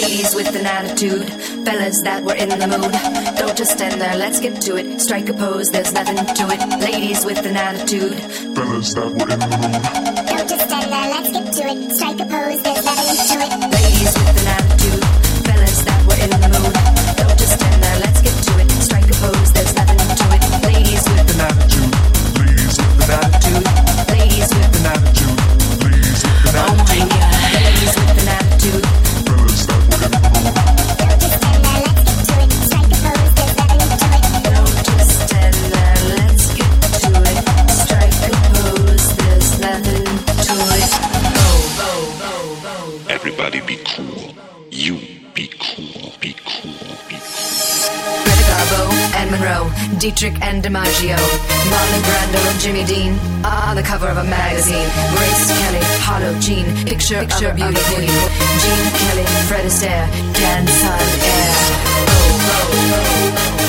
Ladies with an attitude, fellas that were in the mood. Don't just stand there, let's get to it. Strike a pose, there's nothing to it. Ladies with an attitude, fellas that were in the mood. Don't just stand there, let's get to it. Strike a pose, there's nothing to it. Ladies with an attitude, fellas that were in the mood. Don't just stand there, let's get to it. Strike a pose, there's nothing to it. Ladies with an attitude, Ladies with an attitude. ladies with an attitude. Ladies with an Oh my God, ladies with an attitude. fellas that were in the mood. Don't just stand there, let's get to it. Strike a pose, there's nothing to it. Don't just stand there, let's get to it. Strike a pose, there's nothing to it. Everybody be cool. You be cool. Be cool. Be cool. Greta Garbo and Monroe, Dietrich and DiMaggio, Marlon Brando and Jimmy Dean on the cover of a magazine. Grace Kelly, Harlow Jean, picture of a beauty queen. Jean Kelly, Fred Astaire, Gan Sun Air. Oh, oh, oh, oh.